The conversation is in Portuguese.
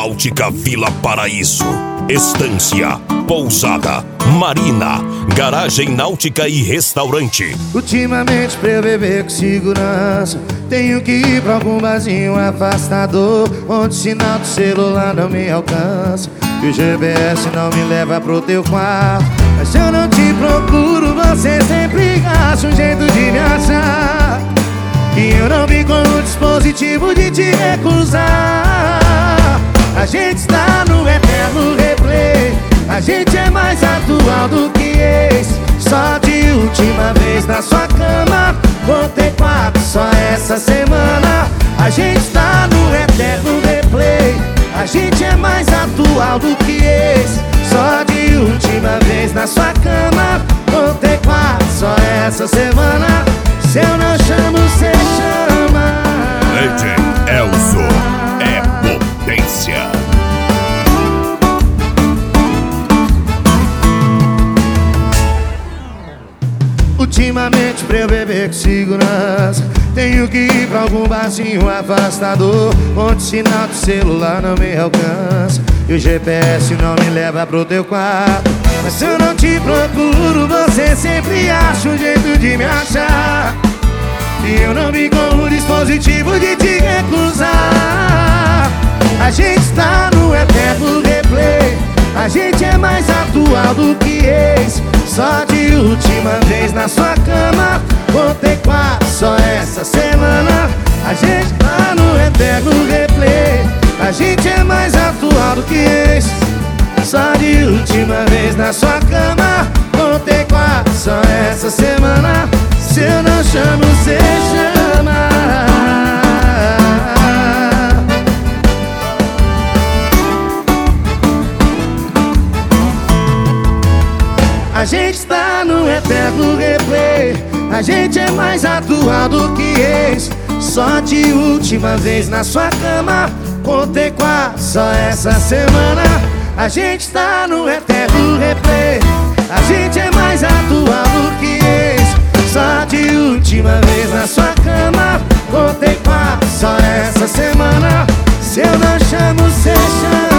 Náutica Vila Paraíso, Estância, Pousada, Marina, Garagem Náutica e Restaurante. Ultimamente pra eu beber com segurança, tenho que ir pra algum barzinho afastador, onde o sinal do celular não me alcança e o GPS não me leva pro teu quarto. Mas se eu não te procuro, você sempre acha um jeito de me achar, e eu não vim com o dispositivo de te recusar. A gente está no eterno replay, a gente é mais atual do que ex. Só de última vez na sua cama, contei 4 só essa semana. A gente está no eterno replay, a gente é mais atual do que ex. Só de última vez na sua cama, contei 4 só essa semana. Se eu não chamo, cê chama. Legend Elzo é potência. Ultimamente pra eu beber com segurança, tenho que ir pra algum barzinho afastador, onde o sinal do celular não me alcança e o GPS não me leva pro teu quarto. Mas se eu não te procuro, você sempre acha um jeito de me achar, e eu não vim com o dispositivo de te recusar. A gente está no eterno replay, a gente é mais atual do que ex. Só de última vez na sua cama, contei 4 só essa semana. A gente tá no eterno replay, a gente é mais atual do que ex. Só de última vez na sua cama, contei 4 só essa semana. Se eu não chamo, cê chama. A gente está no eterno replay, a gente é mais atual do que ex. Só de última vez na sua cama, contei 4 só essa semana. A gente está no eterno replay, a gente é mais atual do que ex. Só de última vez na sua cama, contei 4 só essa semana. Se eu não chamo, cê chama.